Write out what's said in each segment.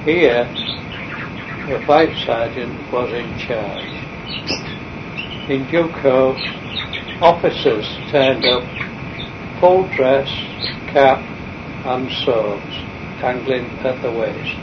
Here, the flight sergeant was in charge. In due course, officers turned up, full dress, cap and swords dangling at the waist.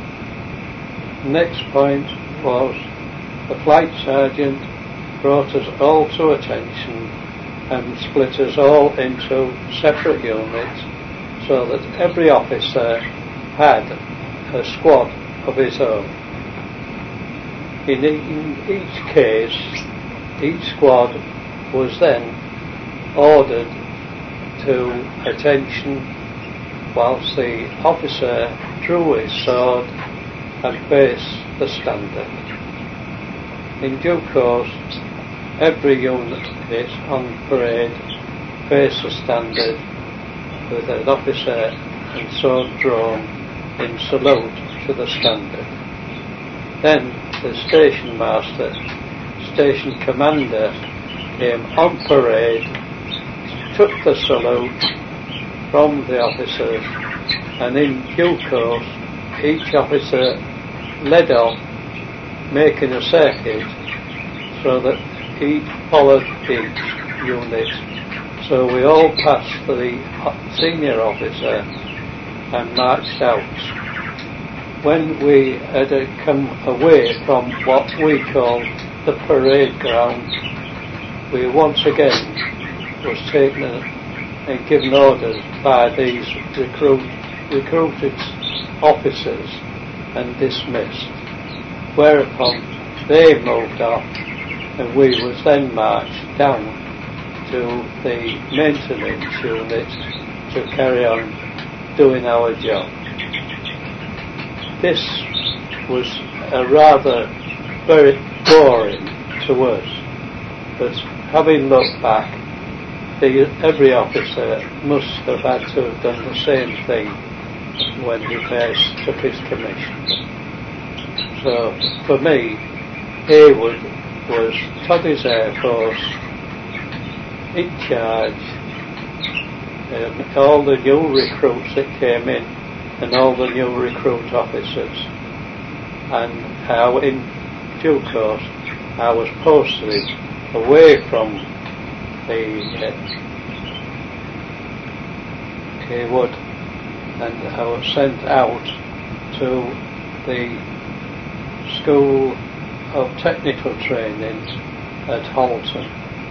Next point was the flight sergeant brought us all to attention and split us all into separate units so that every officer had a squad of his own. In each case, each squad was then ordered to attention whilst the officer drew his sword and faced the standard. In due course, every unit on parade faced the standard with an officer and sword drawn in salute to the standard. Then the station master, station commander came on parade, took the salute from the officers, and in due course each officer led off, making a circuit so that he followed each unit. So we all passed the senior officer and marched out. When we had come away from what we called the parade ground, we once again was taken and given orders by these recruited officers and dismissed, whereupon they moved off and we was then marched down to the maintenance unit to carry on doing our job. This was a rather very boring to us, but having looked back, every officer must have had to have done the same thing when he first took his commission. So for me, Heywood was Toddy's Air Force in charge, and all the new recruits that came in and all the new recruit officers, and how in due course I was posted away from the Heywood, and I was sent out to the School of Technical Training at Halton,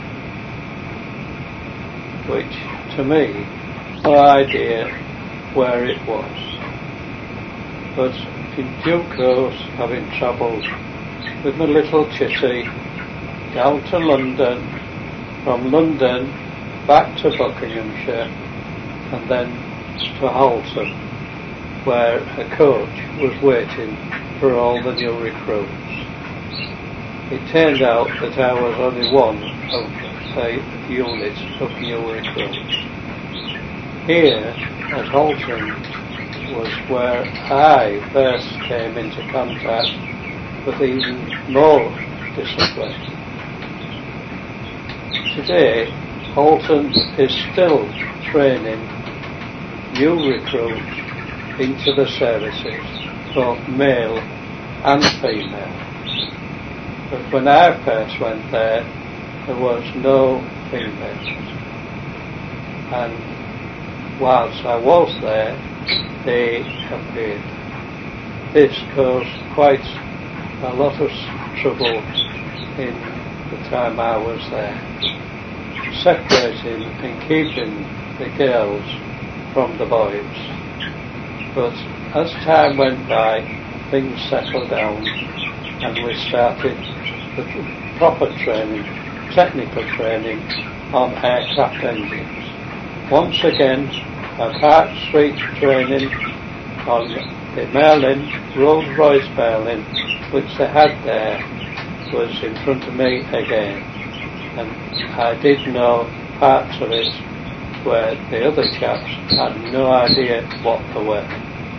which to me, no idea where it was. But in due course, having travelled with my little chitty down to London, from London back to Buckinghamshire, and then to Halton, where a coach was waiting for all the new recruits. It turned out that I was only one of a unit of new recruits. Here at Halton was where I first came into contact with even more discipline. Today, Halton is still training new recruits into the services, both male and female. But when I first went there was no females. And whilst I was there, they appeared. This caused quite a lot of trouble in the time I was there, separating and keeping the girls from the boys. But as time went by, things settled down and we started the proper training, technical training on aircraft engines. Once again, a Park Street training on the Merlin, Rolls-Royce Merlin, which they had there, was in front of me again. And I did know parts of it where the other chaps had no idea what they were.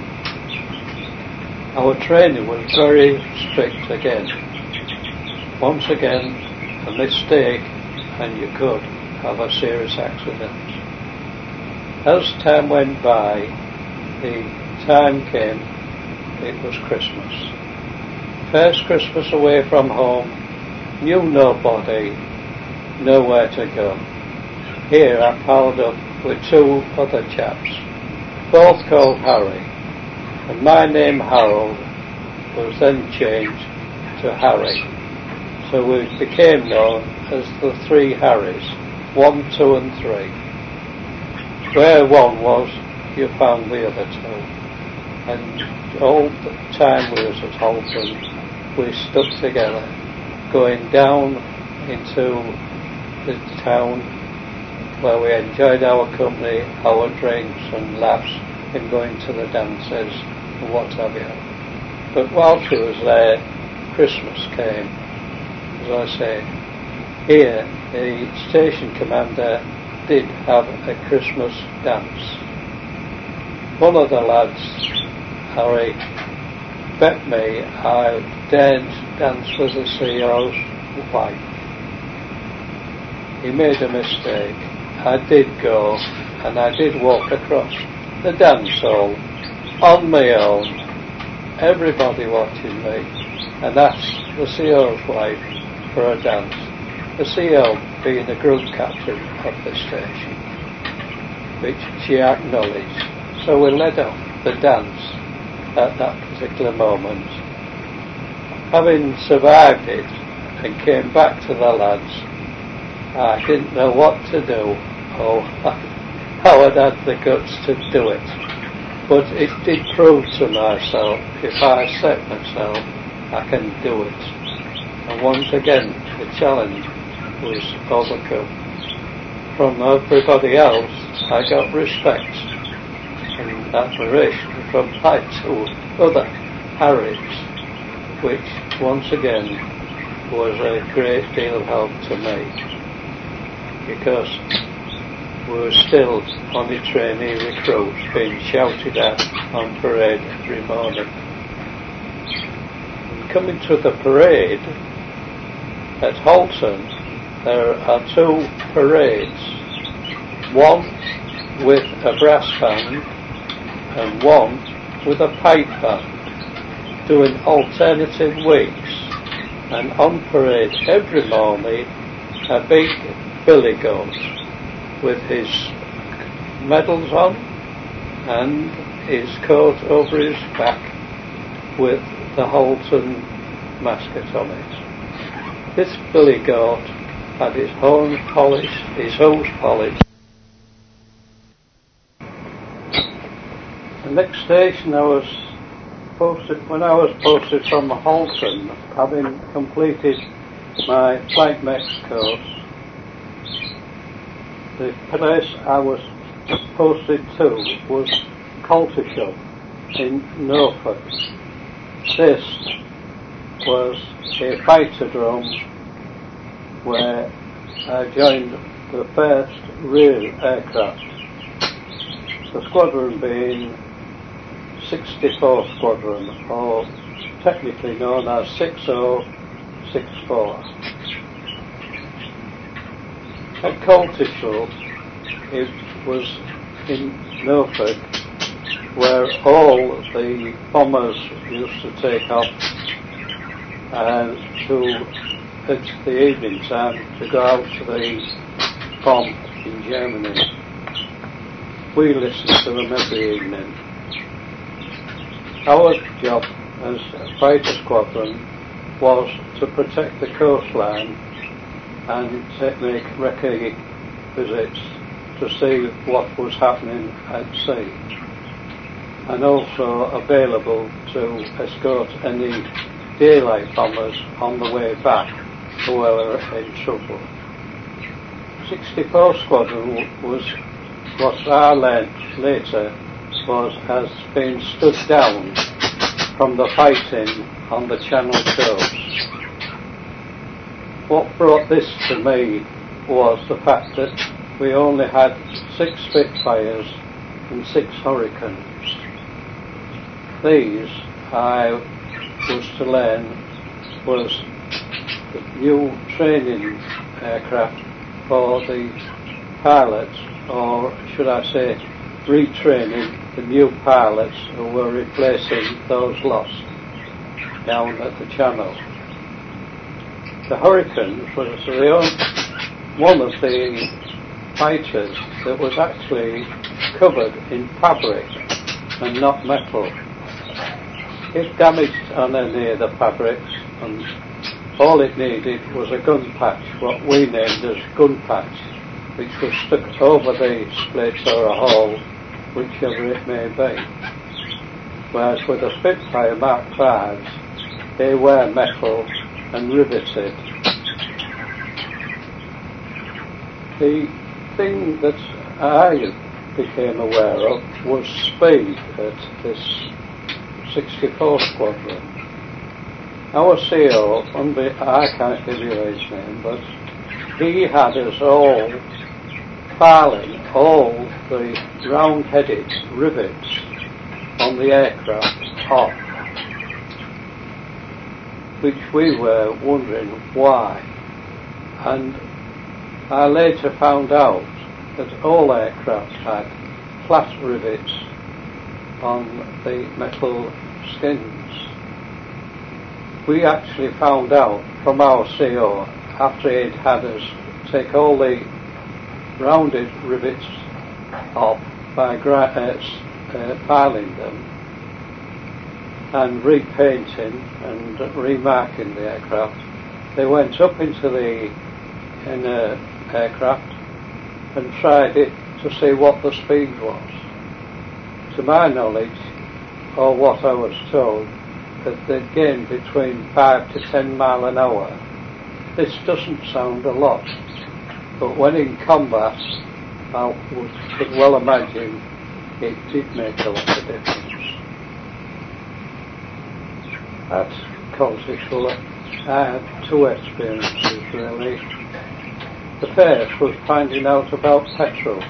Our training was very strict again. Once again, a mistake and you could have a serious accident. As time went by, the time came it was Christmas. First Christmas away from home, knew nobody, nowhere to go. Here I palled up with two other chaps, both called Harry, and my name Harold was then changed to Harry, so we became known as the three Harrys, 1, 2 and 3. Where one was, you found the other two, and all the time we was at Halton, we stuck together, going down into the town where we enjoyed our company, our drinks and laughs, and going to the dances and what have you. But whilst we was there, Christmas came. As I say, here the station commander did have a Christmas dance. One of the lads, Harry, bet me I dared dance with the CEO's wife. He made a mistake. I did go, and I did walk across the dance hall on my own, everybody watching me, and asked the CEO's wife for a dance, the CEO being the group captain of the station, which she acknowledged. So we led off the dance at that particular moment. Having survived it and came back to the lads, I didn't know what to do, or how I'd had the guts to do it. But it did prove to myself, if I set myself, I can do it. And once again, the challenge was overcome. From everybody else, I got respect and admiration from my two other Harrys, which once again was a great deal of help to me, because we were still on the trainee recruits being shouted at on parade every morning. And coming to the parade at Halton, there are two parades, one with a brass band and one with a pipe band, doing alternative weeks, and on parade every morning a big billy goat with his medals on and his coat over his back with the Halton mascot on it. This billy goat had his horn polished, his hooves polished. The next station I was posted, when I was posted from Halton, having completed my flight mech's course, the place I was posted to was Coltishall in Norfolk. This was a fighterdrome where I joined the first real aircraft, the squadron being 64 Squadron, or technically known as 6064. At Coltishall, it was in Norfolk where all the bombers used to take off at the evening time to go out to the bomb in Germany. We listened to them every evening. Our job as a fighter squadron was to protect the coastline and make recce visits to see what was happening at sea, and also available to escort any daylight bombers on the way back who were in trouble. 64 Squadron was what I learned later has been stood down from the fighting on the Channel coast. What brought this to me was the fact that we only had 6 Spitfires and 6 Hurricanes. These, I was to learn, was the new training aircraft for the pilots, or should I say retraining the new pilots who were replacing those lost down at the channel. The Hurricanes was one of the fighters that was actually covered in fabric and not metal. It damaged on any of the fabrics, and all it needed was a gun patch, what we named as gun patch, which was stuck over the split or a hole, whichever it may be. Whereas with the Spitfire Mark V's, they were metal and riveted. The thing that I became aware of was speed at this 64 Squadron. Our CO, I can't give you his name, but he had us all filing all the round-headed rivets on the aircraft off, which we were wondering why. And I later found out that all aircraft had flat rivets on the metal skins. We actually found out from our CO, after he'd had us take all the rounded rivets off by filing them and repainting and remarking the aircraft, they went up into the inner aircraft and tried it to see what the speed was. To my knowledge, or what I was told, that they'd gain between 5 to 10 mile an hour. This doesn't sound a lot, but when in combat, I could well imagine it did make a lot of difference. At Colchester, I had two experiences really. The first was finding out about petrol.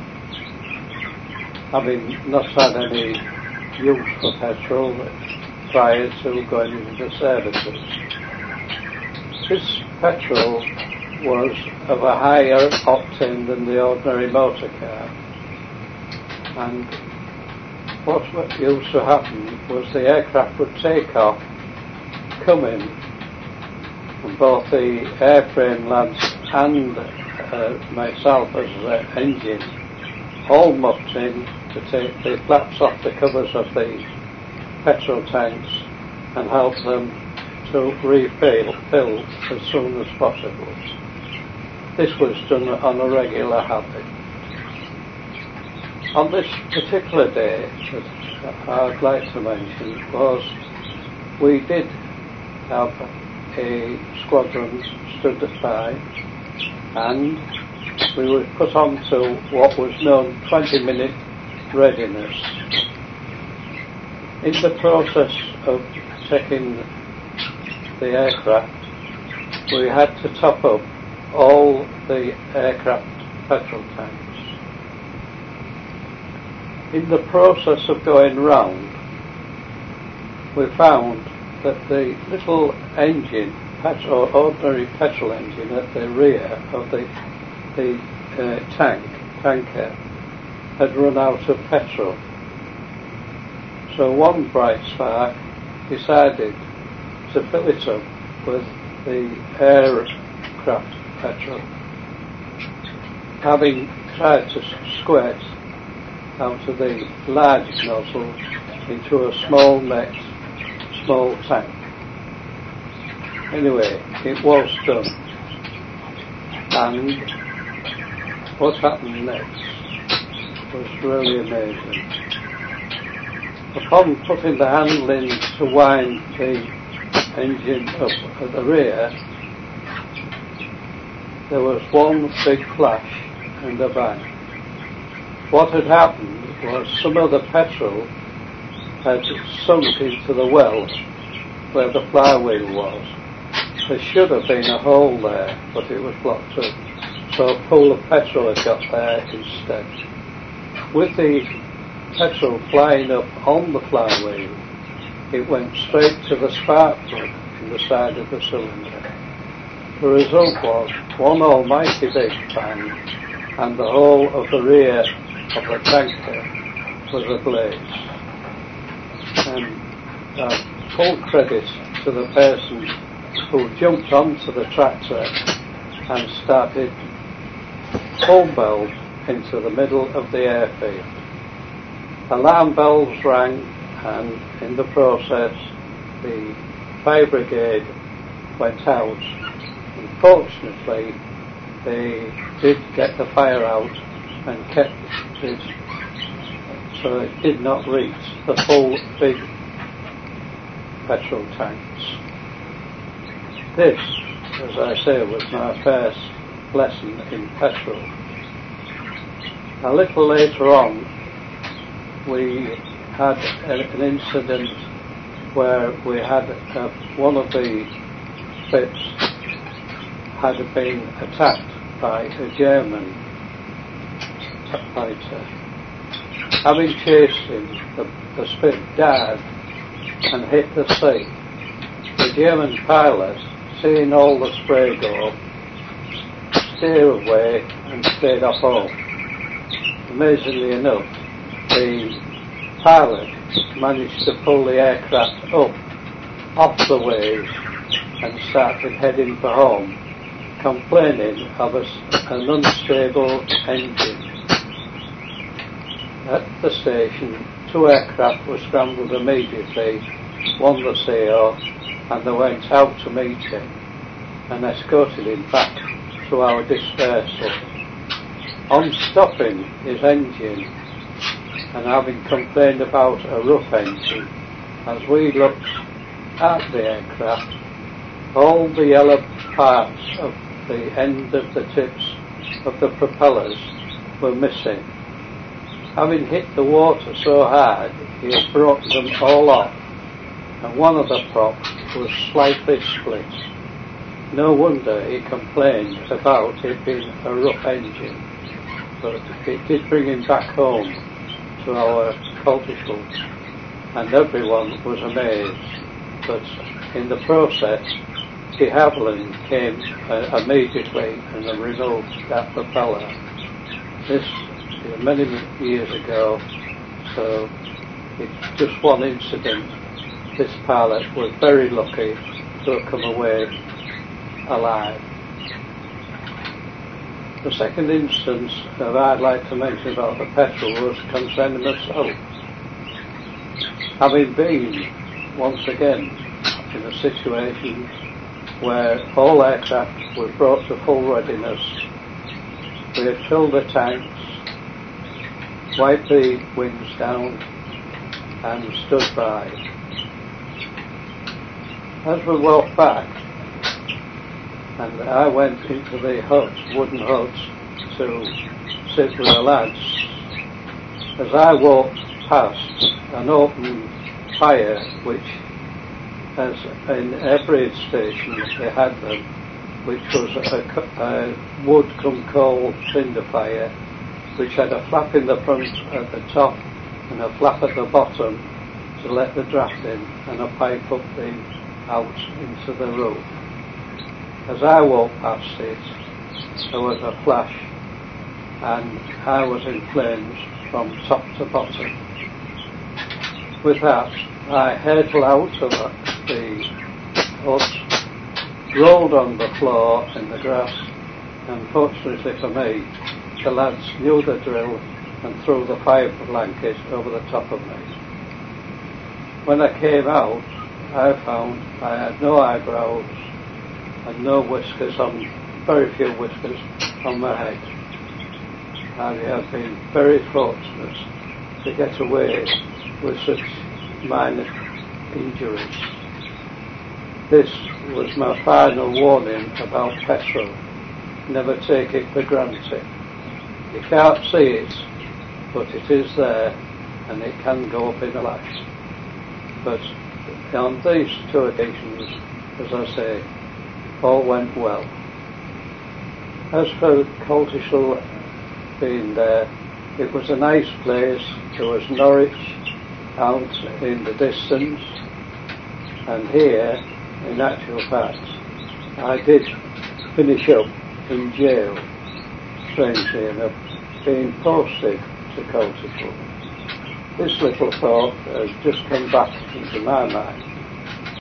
Having not had any use for petrol prior to going into the services. This petrol was of a higher octane than the ordinary motor car, and what used to happen was the aircraft would take off, come in, and both the airframe lads and myself as the engine all mucked in to take the flaps off the covers of the petrol tanks and help them to refill as soon as possible. This was done on a regular habit. On this particular day that I'd like to mention was we did have a squadron stood by, and we were put on to what was known 20-minute readiness. In the process of taking the aircraft, we had to top up all the aircraft petrol tanks. In the process of going round, we found that the little engine, ordinary petrol engine at the rear of the tanker had run out of petrol. So one bright spark decided to fill it up with the aircraft petrol. Having tried to squirt out of the large nozzle into a small tank. Anyway, it was done. And what happened next was really amazing. Upon putting the handle in to wind the engine up at the rear, there was one big flash and a bang. What had happened was some of the petrol had sunk into the well where the flywheel was. There should have been a hole there, but it was blocked up. So a pool of petrol had got there instead. With the petrol flying up on the flywheel, it went straight to the spark plug in the side of the cylinder. The result was one almighty big bang, and the whole of the rear of the tanker was ablaze. And full credit to the person who jumped onto the tractor and started full belt into the middle of the airfield. Alarm bells rang, and in the process the fire brigade went out. Unfortunately, they did get the fire out and kept it so it did not reach the full big petrol tanks. This, as I say, was my first lesson in petrol. A little later on, we had an incident where we had one of the ships had been attacked by a German fighter. Having chased him, the ship dived and hit the sea. The German pilot, seeing all the spray go, steered away and stayed off home. Amazingly enough, the pilot managed to pull the aircraft up off the waves and started heading for home, complaining of an unstable engine. At the station, 2 aircraft were scrambled immediately, one the CO, and they went out to meet him and escorted him back to our dispersal. On stopping his engine and having complained about a rough engine, as we looked at the aircraft, all the yellow parts of the end of the tips of the propellers were missing. Having hit the water so hard, he had broken them all off, and one of the props was slightly split. No wonder he complained about it being a rough engine, but it did bring him back home to our Coltishall, and everyone was amazed. But in the process, de Havilland came immediately and removed that propeller. This is many years ago, so it's just one incident. This pilot was very lucky to have come away alive. The second instance that I'd like to mention about the petrol was concerning myself. Having been, once again, in a situation where all aircraft was brought to full readiness, we had filled the tanks, wiped the wings down, and stood by. As we walked back, and I went into the huts, wooden huts, to sit with the lads, as I walked past an open fire, which, as in every station they had them, which was a wood come coal cinder fire, which had a flap in the front at the top and a flap at the bottom to let the draft in, and a pipe up out into the roof. As I walked past it, there was a flash, and I was in flames from top to bottom. With that, I hurtled out of the hut, rolled on the floor in the grass, and fortunately for me, the lads knew the drill and threw the fire blanket over the top of me. When I came out, I found I had no eyebrows and no whiskers on, very few whiskers on my head. I have been very fortunate to get away with such minor injuries. This was my final warning about petrol. Never take it for granted. You can't see it, but it is there, and it can go up in a flash. But on these 2 occasions, as I say, all went well. As for Coltishall being there, it was a nice place. There was Norwich out in the distance, and here, in actual fact, I did finish up in jail, strangely enough, being posted accountable. This little thought has just come back into my mind.